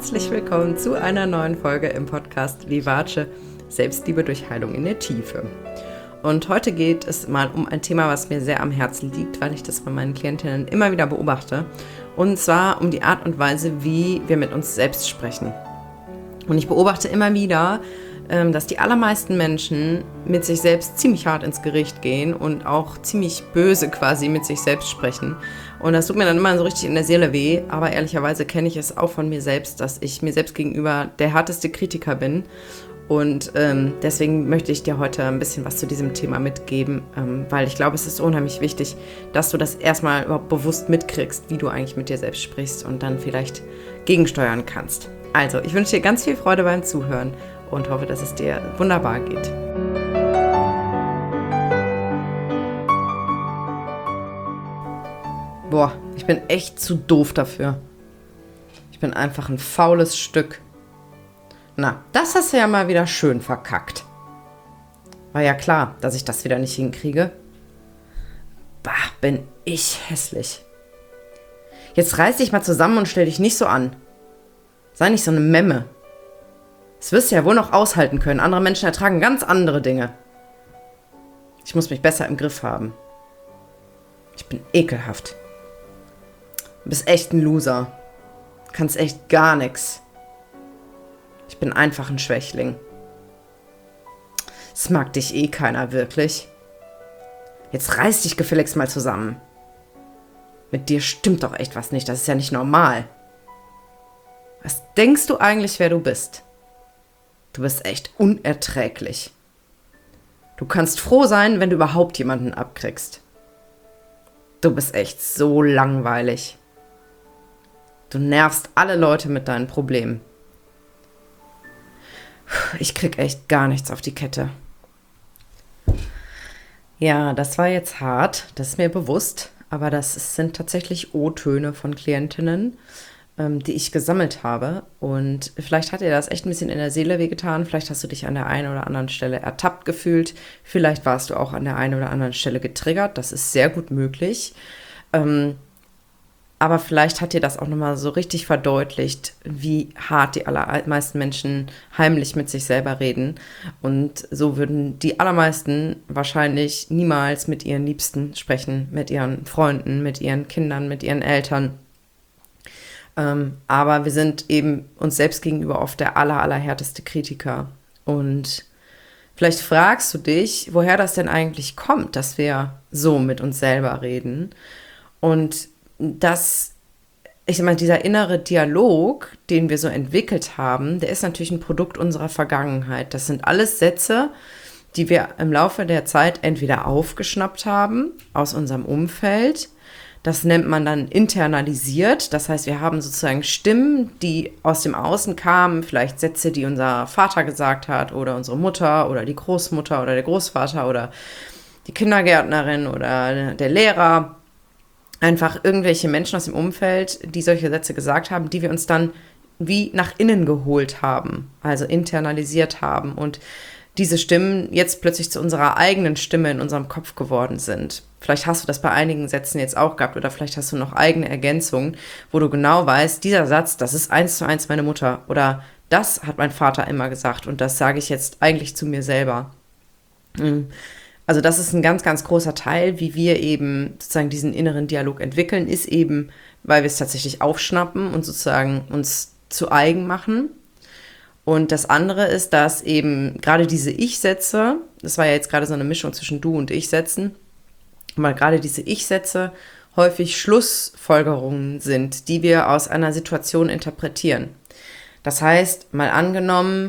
herzlich willkommen zu einer neuen Folge im Podcast Vivace Selbstliebe durch Heilung in der Tiefe. Und heute geht es mal um ein Thema, was mir sehr am Herzen liegt, weil ich das bei meinen Klientinnen immer wieder beobachte. Und zwar um die Art und Weise, wie wir mit uns selbst sprechen. Und ich beobachte immer wieder, dass die allermeisten Menschen mit sich selbst ziemlich hart ins Gericht gehen und auch ziemlich böse quasi mit sich selbst sprechen. Und das tut mir dann immer so richtig in der Seele weh, aber ehrlicherweise kenne ich es auch von mir selbst, dass ich mir selbst gegenüber der härteste Kritiker bin. Und deswegen möchte ich dir heute ein bisschen was zu diesem Thema mitgeben, weil ich glaube, es ist unheimlich wichtig, dass du das erstmal überhaupt bewusst mitkriegst, wie du eigentlich mit dir selbst sprichst und dann vielleicht gegensteuern kannst. Also, ich wünsche dir ganz viel Freude beim Zuhören und hoffe, dass es dir wunderbar geht. Boah, ich bin echt zu doof dafür. Ich bin einfach ein faules Stück. Na, das hast du ja mal wieder schön verkackt. War ja klar, dass ich das wieder nicht hinkriege. Bah, bin ich hässlich. Jetzt reiß dich mal zusammen und stell dich nicht so an. Sei nicht so eine Memme. Das wirst du ja wohl noch aushalten können. Andere Menschen ertragen ganz andere Dinge. Ich muss mich besser im Griff haben. Ich bin ekelhaft. Du bist echt ein Loser. Kannst echt gar nichts. Ich bin einfach ein Schwächling. Es mag dich eh keiner wirklich. Jetzt reiß dich gefälligst mal zusammen. Mit dir stimmt doch echt was nicht. Das ist ja nicht normal. Was denkst du eigentlich, wer du bist? Du bist echt unerträglich. Du kannst froh sein, wenn du überhaupt jemanden abkriegst. Du bist echt so langweilig. Du nervst alle Leute mit deinen Problemen. Ich krieg echt gar nichts auf die Kette. Ja, das war jetzt hart, das ist mir bewusst, aber das sind tatsächlich O-Töne von Klientinnen, die ich gesammelt habe. Und vielleicht hat dir das echt ein bisschen in der Seele wehgetan, vielleicht hast du dich an der einen oder anderen Stelle ertappt gefühlt, vielleicht warst du auch an der einen oder anderen Stelle getriggert, das ist sehr gut möglich. Aber vielleicht hat dir das auch nochmal so richtig verdeutlicht, wie hart die allermeisten Menschen heimlich mit sich selber reden. Und so würden die allermeisten wahrscheinlich niemals mit ihren Liebsten sprechen, mit ihren Freunden, mit ihren Kindern, mit ihren Eltern. Aber wir sind eben uns selbst gegenüber oft der allerhärteste Kritiker. Und vielleicht fragst du dich, woher das denn eigentlich kommt, dass wir so mit uns selber reden. Und ich sag mal, dieser innere Dialog, den wir so entwickelt haben, der ist natürlich ein Produkt unserer Vergangenheit. Das sind alles Sätze, die wir im Laufe der Zeit entweder aufgeschnappt haben aus unserem Umfeld. Das nennt man dann internalisiert. Das heißt, wir haben sozusagen Stimmen, die aus dem Außen kamen, vielleicht Sätze, die unser Vater gesagt hat oder unsere Mutter oder die Großmutter oder der Großvater oder die Kindergärtnerin oder der Lehrer. Einfach irgendwelche Menschen aus dem Umfeld, die solche Sätze gesagt haben, die wir uns dann wie nach innen geholt haben, also internalisiert haben und diese Stimmen jetzt plötzlich zu unserer eigenen Stimme in unserem Kopf geworden sind. Vielleicht hast du das bei einigen Sätzen jetzt auch gehabt oder vielleicht hast du noch eigene Ergänzungen, wo du genau weißt, dieser Satz, das ist 1:1 meine Mutter oder das hat mein Vater immer gesagt und das sage ich jetzt eigentlich zu mir selber. Also das ist ein ganz, ganz großer Teil, wie wir eben sozusagen diesen inneren Dialog entwickeln, ist eben, weil wir es tatsächlich aufschnappen und sozusagen uns zu eigen machen. Und das andere ist, dass eben gerade diese Ich-Sätze, das war ja jetzt gerade so eine Mischung zwischen Du- und Ich-Sätzen, weil gerade diese Ich-Sätze häufig Schlussfolgerungen sind, die wir aus einer Situation interpretieren. Das heißt, mal angenommen,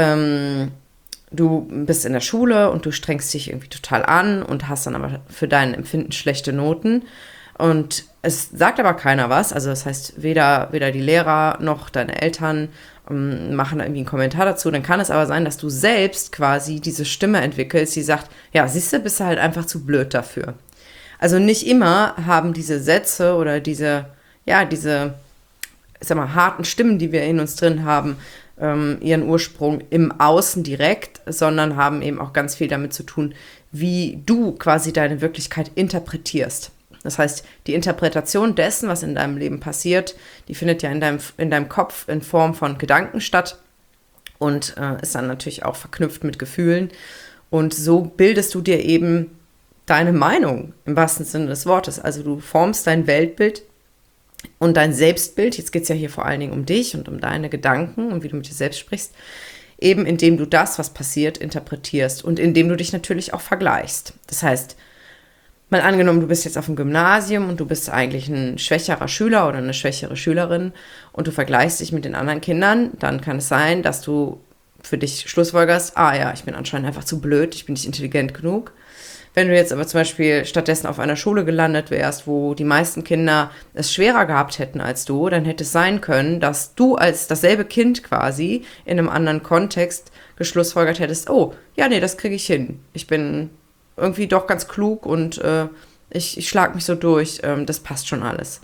du bist in der Schule und du strengst dich irgendwie total an und hast dann aber für dein Empfinden schlechte Noten und es sagt aber keiner was, also das heißt weder die Lehrer noch deine Eltern machen da irgendwie einen Kommentar dazu, dann kann es aber sein, dass du selbst quasi diese Stimme entwickelst, die sagt, ja, siehst du, bist du halt einfach zu blöd dafür. Also nicht immer haben diese Sätze oder diese, ich sag mal, harten Stimmen, die wir in uns drin haben, ihren Ursprung im Außen direkt, sondern haben eben auch ganz viel damit zu tun, wie du quasi deine Wirklichkeit interpretierst. Das heißt, die Interpretation dessen, was in deinem Leben passiert, die findet ja in deinem Kopf in Form von Gedanken statt und ist dann natürlich auch verknüpft mit Gefühlen. Und so bildest du dir eben deine Meinung im wahrsten Sinne des Wortes. Also du formst dein Weltbild und dein Selbstbild, jetzt geht es ja hier vor allen Dingen um dich und um deine Gedanken und wie du mit dir selbst sprichst, eben indem du das, was passiert, interpretierst und indem du dich natürlich auch vergleichst. Das heißt, mal angenommen, du bist jetzt auf dem Gymnasium und du bist eigentlich ein schwächerer Schüler oder eine schwächere Schülerin und du vergleichst dich mit den anderen Kindern, dann kann es sein, dass du für dich schlussfolgerst, ja, ich bin anscheinend einfach zu blöd, ich bin nicht intelligent genug. Wenn du jetzt aber zum Beispiel stattdessen auf einer Schule gelandet wärst, wo die meisten Kinder es schwerer gehabt hätten als du, dann hätte es sein können, dass du als dasselbe Kind quasi in einem anderen Kontext geschlussfolgert hättest, oh, ja, nee, das kriege ich hin. Ich bin irgendwie doch ganz klug und ich schlage mich so durch, das passt schon alles.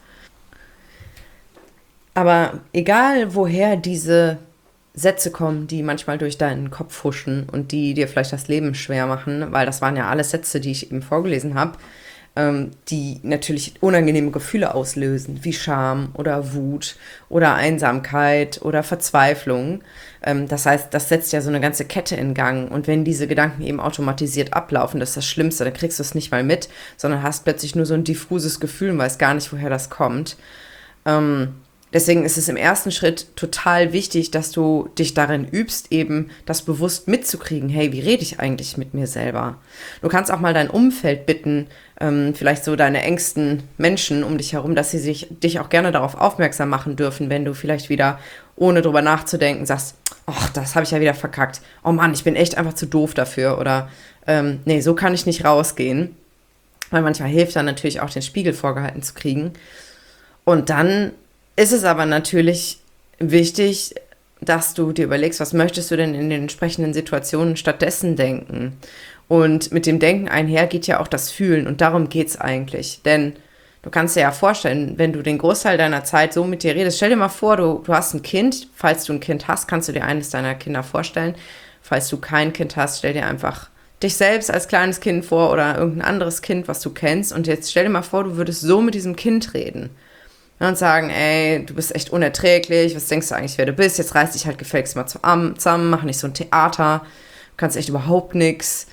Aber egal, woher diese Sätze kommen, die manchmal durch deinen Kopf huschen und die dir vielleicht das Leben schwer machen, weil das waren ja alles Sätze, die ich eben vorgelesen habe, die natürlich unangenehme Gefühle auslösen, wie Scham oder Wut oder Einsamkeit oder Verzweiflung. Das heißt, das setzt ja so eine ganze Kette in Gang. Und wenn diese Gedanken eben automatisiert ablaufen, das ist das Schlimmste, dann kriegst du es nicht mal mit, sondern hast plötzlich nur so ein diffuses Gefühl und weißt gar nicht, woher das kommt. Deswegen ist es im ersten Schritt total wichtig, dass du dich darin übst, eben das bewusst mitzukriegen. Hey, wie rede ich eigentlich mit mir selber? Du kannst auch mal dein Umfeld bitten, vielleicht so deine engsten Menschen um dich herum, dass sie dich auch gerne darauf aufmerksam machen dürfen, wenn du vielleicht wieder, ohne drüber nachzudenken, sagst, ach, das habe ich ja wieder verkackt. Oh Mann, ich bin echt einfach zu doof dafür. Oder, nee, so kann ich nicht rausgehen. Weil manchmal hilft dann natürlich auch, den Spiegel vorgehalten zu kriegen. Und dann ist es aber natürlich wichtig, dass du dir überlegst, was möchtest du denn in den entsprechenden Situationen stattdessen denken? Und mit dem Denken einher geht ja auch das Fühlen und darum geht's eigentlich. Denn du kannst dir ja vorstellen, wenn du den Großteil deiner Zeit so mit dir redest, stell dir mal vor, du hast ein Kind. Falls du ein Kind hast, kannst du dir eines deiner Kinder vorstellen. Falls du kein Kind hast, stell dir einfach dich selbst als kleines Kind vor oder irgendein anderes Kind, was du kennst. Und jetzt stell dir mal vor, du würdest so mit diesem Kind reden. Und sagen, ey, du bist echt unerträglich, was denkst du eigentlich, wer du bist? Jetzt reiß dich halt gefälligst mal zusammen, mach nicht so ein Theater, du kannst echt überhaupt nichts.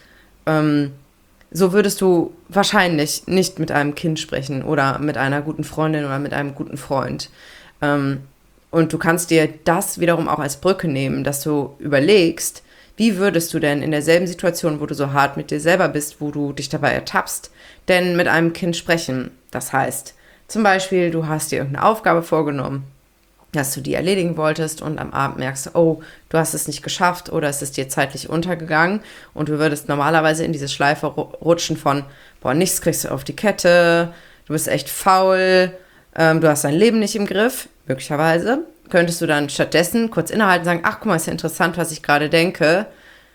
So würdest du wahrscheinlich nicht mit einem Kind sprechen oder mit einer guten Freundin oder mit einem guten Freund. Und du kannst dir das wiederum auch als Brücke nehmen, dass du überlegst, wie würdest du denn in derselben Situation, wo du so hart mit dir selber bist, wo du dich dabei ertappst, denn mit einem Kind sprechen? Das heißt, zum Beispiel, du hast dir irgendeine Aufgabe vorgenommen, dass du die erledigen wolltest und am Abend merkst, oh, du hast es nicht geschafft oder es ist dir zeitlich untergegangen und du würdest normalerweise in diese Schleife rutschen von, boah, nichts kriegst du auf die Kette, du bist echt faul, du hast dein Leben nicht im Griff, möglicherweise. Könntest du dann stattdessen kurz innehalten und sagen, ach, guck mal, ist ja interessant, was ich gerade denke.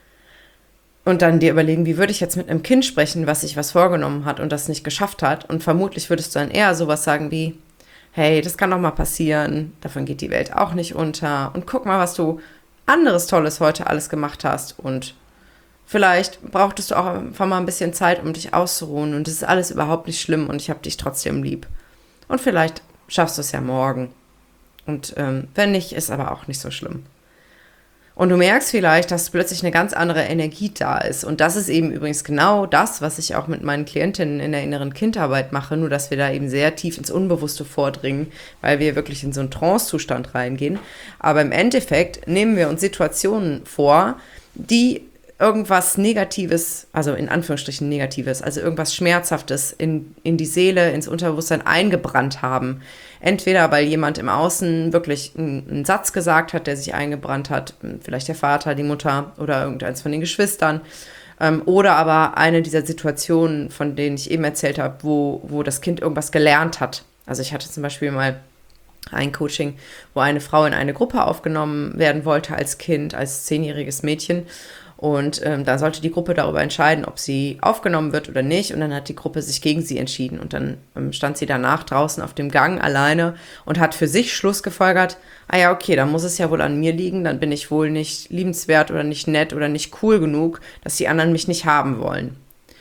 Und dann dir überlegen, wie würde ich jetzt mit einem Kind sprechen, was sich was vorgenommen hat und das nicht geschafft hat. Und vermutlich würdest du dann eher sowas sagen wie, hey, das kann doch mal passieren, davon geht die Welt auch nicht unter. Und guck mal, was du anderes Tolles heute alles gemacht hast. Und vielleicht brauchtest du auch einfach mal ein bisschen Zeit, um dich auszuruhen. Und es ist alles überhaupt nicht schlimm und ich habe dich trotzdem lieb. Und vielleicht schaffst du es ja morgen. Und wenn nicht, ist aber auch nicht so schlimm. Und du merkst vielleicht, dass plötzlich eine ganz andere Energie da ist. Und das ist eben übrigens genau das, was ich auch mit meinen Klientinnen in der inneren Kindarbeit mache, nur dass wir da eben sehr tief ins Unbewusste vordringen, weil wir wirklich in so einen Trance-Zustand reingehen. Aber im Endeffekt nehmen wir uns Situationen vor, die irgendwas Negatives, also in Anführungsstrichen Negatives, also irgendwas Schmerzhaftes in die Seele, ins Unterbewusstsein eingebrannt haben. Entweder weil jemand im Außen wirklich einen Satz gesagt hat, der sich eingebrannt hat, vielleicht der Vater, die Mutter oder irgendeins von den Geschwistern, oder aber eine dieser Situationen, von denen ich eben erzählt habe, wo das Kind irgendwas gelernt hat. Also ich hatte zum Beispiel mal ein Coaching, wo eine Frau in eine Gruppe aufgenommen werden wollte als Kind, als 10-jähriges Mädchen. Und da sollte die Gruppe darüber entscheiden, ob sie aufgenommen wird oder nicht. Und dann hat die Gruppe sich gegen sie entschieden. Und dann stand sie danach draußen auf dem Gang alleine und hat für sich Schluss gefolgert, ja, okay, dann muss es ja wohl an mir liegen. Dann bin ich wohl nicht liebenswert oder nicht nett oder nicht cool genug, dass die anderen mich nicht haben wollen.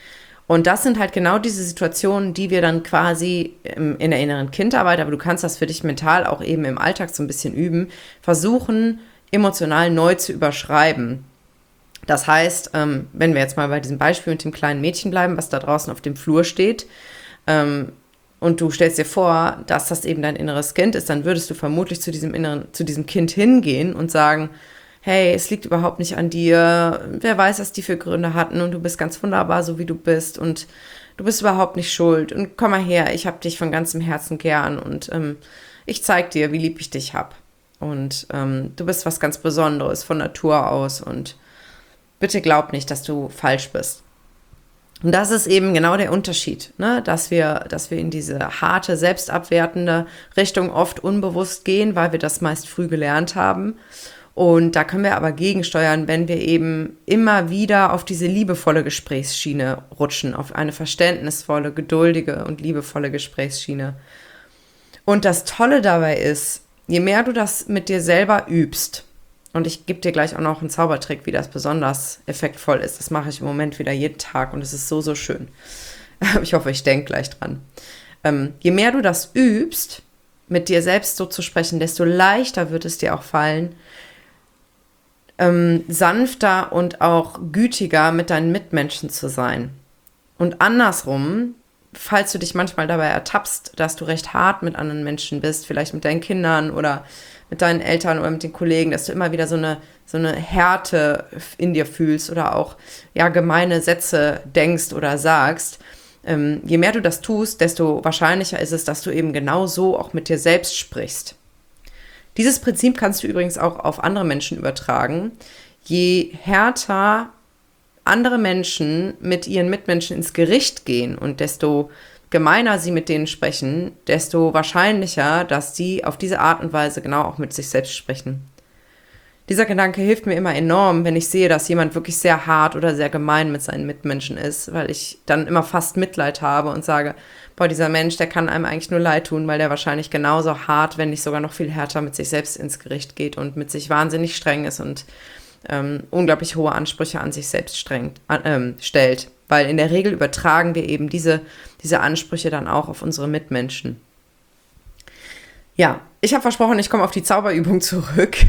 Und das sind halt genau diese Situationen, die wir dann quasi in der inneren Kindarbeit, aber du kannst das für dich mental auch eben im Alltag so ein bisschen üben, versuchen, emotional neu zu überschreiben. Das heißt, wenn wir jetzt mal bei diesem Beispiel mit dem kleinen Mädchen bleiben, was da draußen auf dem Flur steht, und du stellst dir vor, dass das eben dein inneres Kind ist, dann würdest du vermutlich zu diesem Kind hingehen und sagen, hey, es liegt überhaupt nicht an dir, wer weiß, was die für Gründe hatten und du bist ganz wunderbar, so wie du bist und du bist überhaupt nicht schuld und komm mal her, ich hab dich von ganzem Herzen gern und ich zeig dir, wie lieb ich dich hab und du bist was ganz Besonderes von Natur aus und bitte glaub nicht, dass du falsch bist. Und das ist eben genau der Unterschied, ne? Dass wir in diese harte, selbstabwertende Richtung oft unbewusst gehen, weil wir das meist früh gelernt haben. Und da können wir aber gegensteuern, wenn wir eben immer wieder auf diese liebevolle Gesprächsschiene rutschen, auf eine verständnisvolle, geduldige und liebevolle Gesprächsschiene. Und das Tolle dabei ist, je mehr du das mit dir selber übst, und ich gebe dir gleich auch noch einen Zaubertrick, wie das besonders effektvoll ist. Das mache ich im Moment wieder jeden Tag und es ist so, so schön. Ich hoffe, ich denke gleich dran. Je mehr du das übst, mit dir selbst so zu sprechen, desto leichter wird es dir auch fallen, sanfter und auch gütiger mit deinen Mitmenschen zu sein. Und andersrum, falls du dich manchmal dabei ertappst, dass du recht hart mit anderen Menschen bist, vielleicht mit deinen Kindern oder mit deinen Eltern oder mit den Kollegen, dass du immer wieder so eine Härte in dir fühlst oder auch ja gemeine Sätze denkst oder sagst. Je mehr du das tust, desto wahrscheinlicher ist es, dass du eben genau so auch mit dir selbst sprichst. Dieses Prinzip kannst du übrigens auch auf andere Menschen übertragen. Je härter andere Menschen mit ihren Mitmenschen ins Gericht gehen und desto gemeiner sie mit denen sprechen, desto wahrscheinlicher, dass die auf diese Art und Weise genau auch mit sich selbst sprechen. Dieser Gedanke hilft mir immer enorm, wenn ich sehe, dass jemand wirklich sehr hart oder sehr gemein mit seinen Mitmenschen ist, weil ich dann immer fast Mitleid habe und sage, boah, dieser Mensch, der kann einem eigentlich nur leid tun, weil der wahrscheinlich genauso hart, wenn nicht sogar noch viel härter mit sich selbst ins Gericht geht und mit sich wahnsinnig streng ist und unglaublich hohe Ansprüche an sich selbst stellt. Weil in der Regel übertragen wir eben diese Ansprüche dann auch auf unsere Mitmenschen. Ja, ich habe versprochen, ich komme auf die Zauberübung zurück,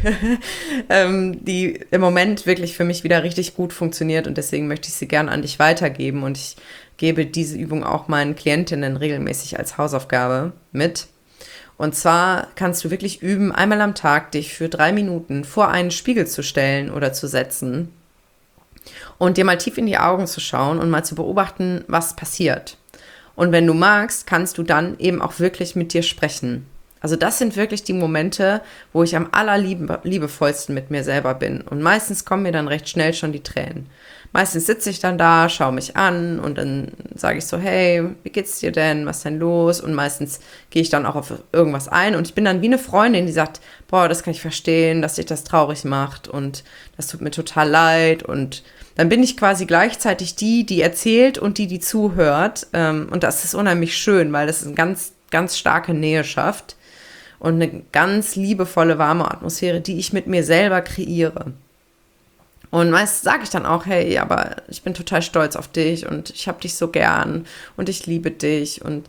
die im Moment wirklich für mich wieder richtig gut funktioniert und deswegen möchte ich sie gerne an dich weitergeben und ich gebe diese Übung auch meinen Klientinnen regelmäßig als Hausaufgabe mit. Und zwar kannst du wirklich üben, einmal am Tag dich für 3 Minuten vor einen Spiegel zu stellen oder zu setzen und dir mal tief in die Augen zu schauen und mal zu beobachten, was passiert. Und wenn du magst, kannst du dann eben auch wirklich mit dir sprechen. Also das sind wirklich die Momente, wo ich am allerliebevollsten mit mir selber bin. Und meistens kommen mir dann recht schnell schon die Tränen. Meistens sitze ich dann da, schaue mich an und dann sage ich so, hey, wie geht's dir denn? Was ist denn los? Und meistens gehe ich dann auch auf irgendwas ein und ich bin dann wie eine Freundin, die sagt, boah, das kann ich verstehen, dass dich das traurig macht und das tut mir total leid. Und dann bin ich quasi gleichzeitig die erzählt und die zuhört. Und das ist unheimlich schön, weil das eine ganz, ganz starke Nähe schafft und eine ganz liebevolle, warme Atmosphäre, die ich mit mir selber kreiere. Und meist sage ich dann auch, hey, aber ich bin total stolz auf dich und ich habe dich so gern und ich liebe dich und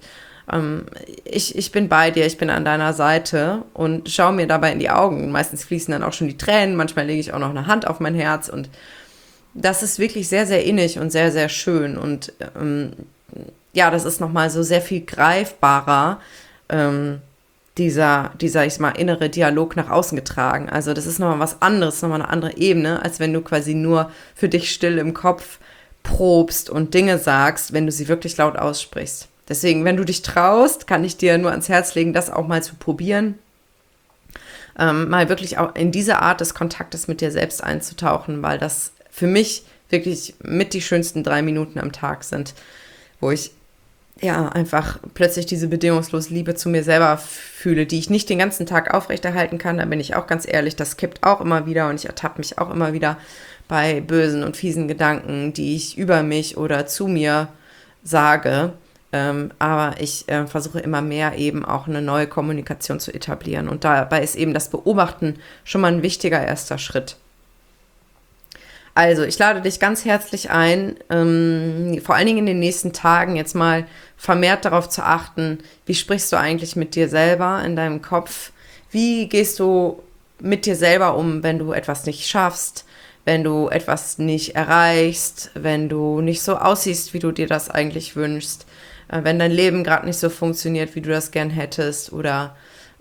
ich bin bei dir, ich bin an deiner Seite und schaue mir dabei in die Augen. Meistens fließen dann auch schon die Tränen, manchmal lege ich auch noch eine Hand auf mein Herz und das ist wirklich sehr, sehr innig und sehr, sehr schön und ja, das ist nochmal so sehr viel greifbarer, dieser, ich sag mal, innere Dialog nach außen getragen. Also das ist nochmal was anderes, nochmal eine andere Ebene, als wenn du quasi nur für dich still im Kopf probst und Dinge sagst, wenn du sie wirklich laut aussprichst. Deswegen, wenn du dich traust, kann ich dir nur ans Herz legen, das auch mal zu probieren. Mal wirklich auch in diese Art des Kontaktes mit dir selbst einzutauchen, weil das für mich wirklich mit die schönsten 3 Minuten am Tag sind, wo ich ja, einfach plötzlich diese bedingungslose Liebe zu mir selber fühle, die ich nicht den ganzen Tag aufrechterhalten kann. Da bin ich auch ganz ehrlich, das kippt auch immer wieder und ich ertappe mich auch immer wieder bei bösen und fiesen Gedanken, die ich über mich oder zu mir sage. Aber ich versuche immer mehr eben auch eine neue Kommunikation zu etablieren. Und dabei ist eben das Beobachten schon mal ein wichtiger erster Schritt. Also, ich lade dich ganz herzlich ein, vor allen Dingen in den nächsten Tagen jetzt mal vermehrt darauf zu achten, wie sprichst du eigentlich mit dir selber in deinem Kopf? Wie gehst du mit dir selber um, wenn du etwas nicht schaffst, wenn du etwas nicht erreichst, wenn du nicht so aussiehst, wie du dir das eigentlich wünschst, wenn dein Leben gerade nicht so funktioniert, wie du das gern hättest oder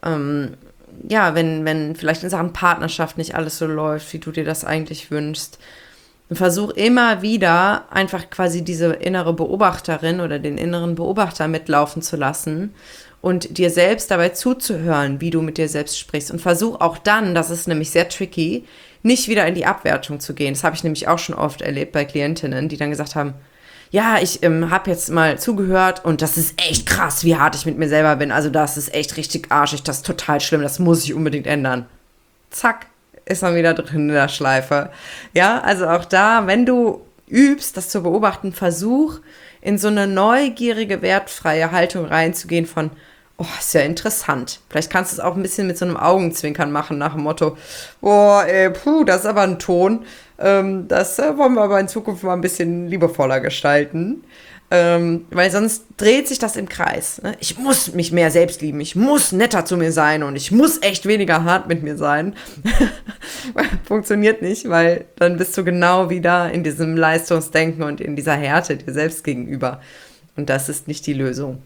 wenn vielleicht in Sachen Partnerschaft nicht alles so läuft, wie du dir das eigentlich wünschst. Und versuch immer wieder einfach quasi diese innere Beobachterin oder den inneren Beobachter mitlaufen zu lassen und dir selbst dabei zuzuhören, wie du mit dir selbst sprichst. Und versuch auch dann, das ist nämlich sehr tricky, nicht wieder in die Abwertung zu gehen. Das habe ich nämlich auch schon oft erlebt bei Klientinnen, die dann gesagt haben, ja, ich habe jetzt mal zugehört und das ist echt krass, wie hart ich mit mir selber bin. Also das ist echt richtig arschig, das ist total schlimm, das muss ich unbedingt ändern. Zack, ist man wieder drin in der Schleife. Ja, also auch da, wenn du übst, das zu beobachten, versuch in so eine neugierige, wertfreie Haltung reinzugehen von, oh, ist ja interessant. Vielleicht kannst du es auch ein bisschen mit so einem Augenzwinkern machen, nach dem Motto, boah, das ist aber ein Ton, das wollen wir aber in Zukunft mal ein bisschen liebevoller gestalten. Weil sonst dreht sich das im Kreis. Ne? Ich muss mich mehr selbst lieben, ich muss netter zu mir sein und ich muss echt weniger hart mit mir sein. Funktioniert nicht, weil dann bist du genau wieder in diesem Leistungsdenken und in dieser Härte dir selbst gegenüber. Und das ist nicht die Lösung.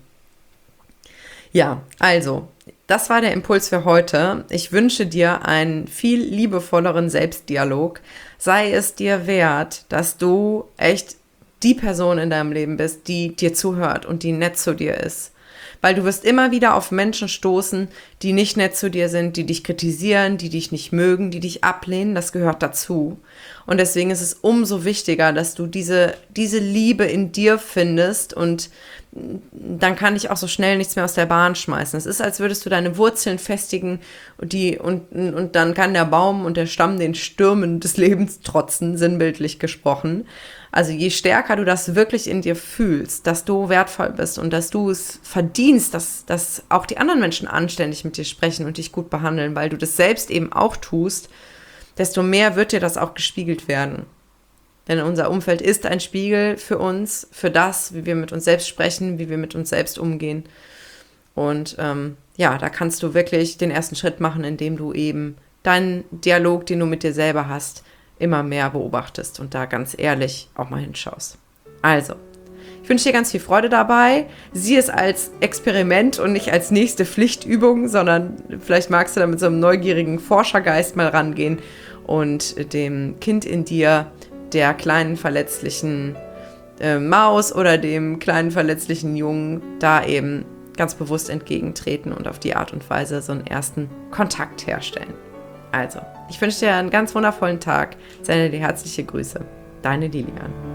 Ja, also, das war der Impuls für heute. Ich wünsche dir einen viel liebevolleren Selbstdialog. Sei es dir wert, dass du echt die Person in deinem Leben bist, die dir zuhört und die nett zu dir ist. Weil du wirst immer wieder auf Menschen stoßen, die nicht nett zu dir sind, die dich kritisieren, die dich nicht mögen, die dich ablehnen. Das gehört dazu. Und deswegen ist es umso wichtiger, dass du diese Liebe in dir findest und dann kann dich auch so schnell nichts mehr aus der Bahn schmeißen. Es ist, als würdest du deine Wurzeln festigen und dann kann der Baum und der Stamm den Stürmen des Lebens trotzen, sinnbildlich gesprochen. Also je stärker du das wirklich in dir fühlst, dass du wertvoll bist und dass du es verdienst, dass auch die anderen Menschen anständig mit dir sprechen und dich gut behandeln, weil du das selbst eben auch tust, desto mehr wird dir das auch gespiegelt werden. Denn unser Umfeld ist ein Spiegel für uns, für das, wie wir mit uns selbst sprechen, wie wir mit uns selbst umgehen. Und da kannst du wirklich den ersten Schritt machen, indem du eben deinen Dialog, den du mit dir selber hast, immer mehr beobachtest und da ganz ehrlich auch mal hinschaust. Also, ich wünsche dir ganz viel Freude dabei. Sieh es als Experiment und nicht als nächste Pflichtübung, sondern vielleicht magst du da mit so einem neugierigen Forschergeist mal rangehen und dem Kind in dir, der kleinen verletzlichen Maus oder dem kleinen verletzlichen Jungen da eben ganz bewusst entgegentreten und auf die Art und Weise so einen ersten Kontakt herstellen. Also, ich wünsche dir einen ganz wundervollen Tag. Sende dir herzliche Grüße. Deine Lilian.